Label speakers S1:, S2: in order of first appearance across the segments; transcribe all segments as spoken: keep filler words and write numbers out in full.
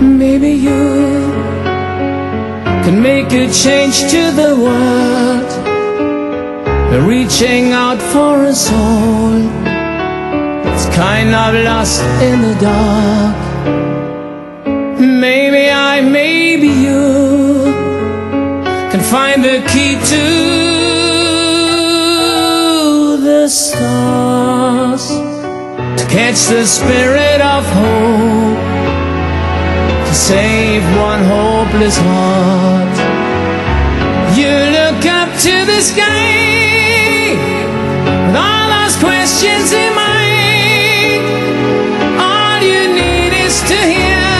S1: maybe you can make a change to the world, reaching out for a soul that's kind of lost in the dark. Maybe I, maybe you can find the key to the stars, to catch the spirit of hope, to save one hopeless heart. You look up to the sky with all those questions in mind. All you need is to hear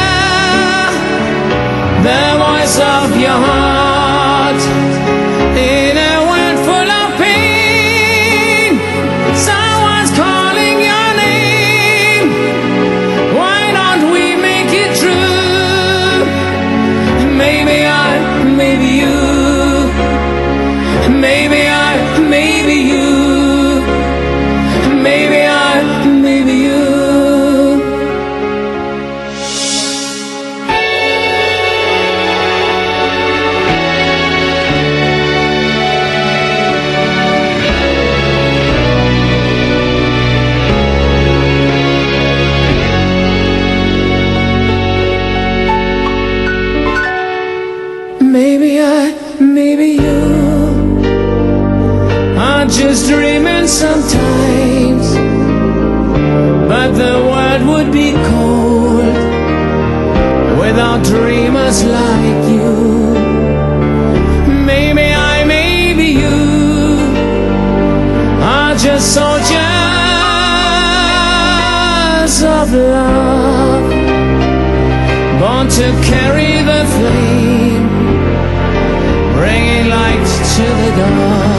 S1: the voice of your heart. In a world full of pain, someone's calling your name. Why don't we make it true? Maybe I, maybe you, maybe I, maybe you, maybe I, maybe you. Maybe I, maybe you are just dreaming sometimes, but the world would be cold without dreamers like you. Maybe I, maybe you are just soldiers of love, born to carry the flame, bringing light to the dark.